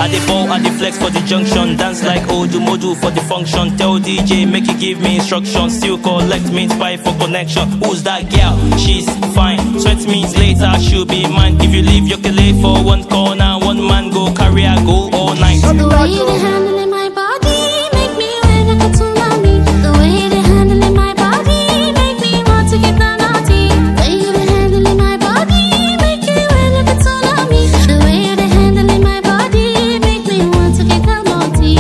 I dey ball, I dey flex for the junction. Dance like Odu Modu for the function. Tell DJ, make you give me instructions. Still collect me, spy for connection. Who's that girl? She's fine. 20 minutes later, she'll be mine. If you leave your kele for one corner, one man go carry her go all night. The way they handling my body make me wanna go to mommy. The way they handling my body make me want to get down naughty. The way they handling my body make me wanna go to mommy. The way they handling my body make me want to get down naughty.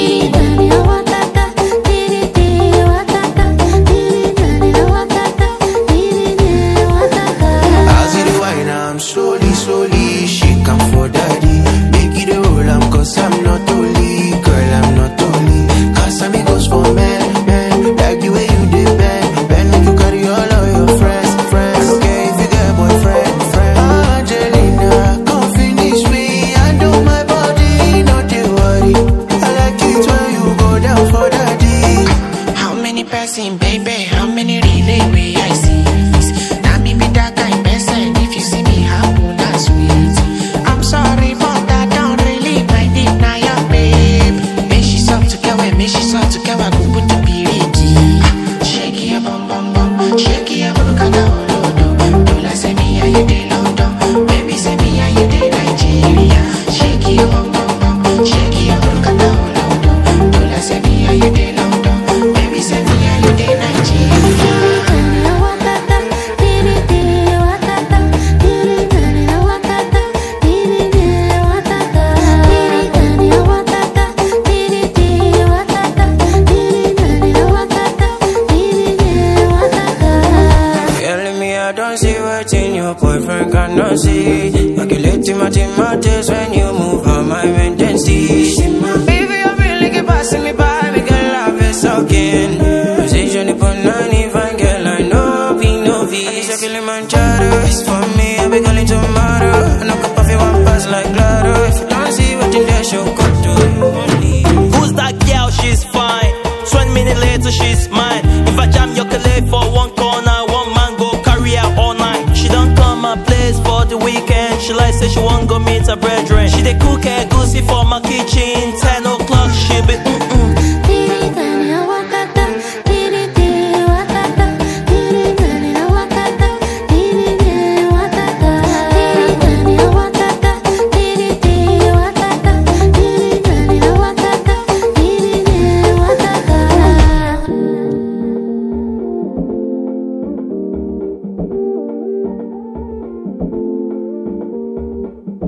I see the wine, I'm slowly shake 'em for daddy. Make it a roll, cause I'm not only, girl, I'm not only. Cause I'm goes for men, like the way you did bend, make you carry all of your friends. Okay, if you get boyfriend, Angelina, come finish me, I know my body, not to worry. I like it when you go down for daddy. How many person, baby? How many relay way I see? Now me be that kind person. If you see me happen, that's sweet. I'm sorry, but I don't really mind it now, yeah, babe. Make she stop to get away, make she stop to get away. Go put the piriki. Shake it up, bum bum bum. Shake it up, look at that, do like say me and you dey London, baby say me and you dey Nigeria. Shake it up, bum bum bum. Shake it up, look at that, do like say me and you dey London, baby say me and you dey Nigeria. Telling me I don't see what in your boyfriend cannot see. I can let him out in my taste when you move on my mentality. Baby, I'm really get passing me by, we can love it again. Position upon 95, girl, I know be no fees. I kill him and it's for me, I'll be calling tomorrow. I knock up off you one pass like Claro. If you don't see what in there, she'll cut to you. Who's that girl? She's fine. 20 minutes later, she's mine. If I jam your kele for one corner, one man go carry her all night. She don't come my place for the weekend. She like say she won't go meet her brethren. She dey cook egg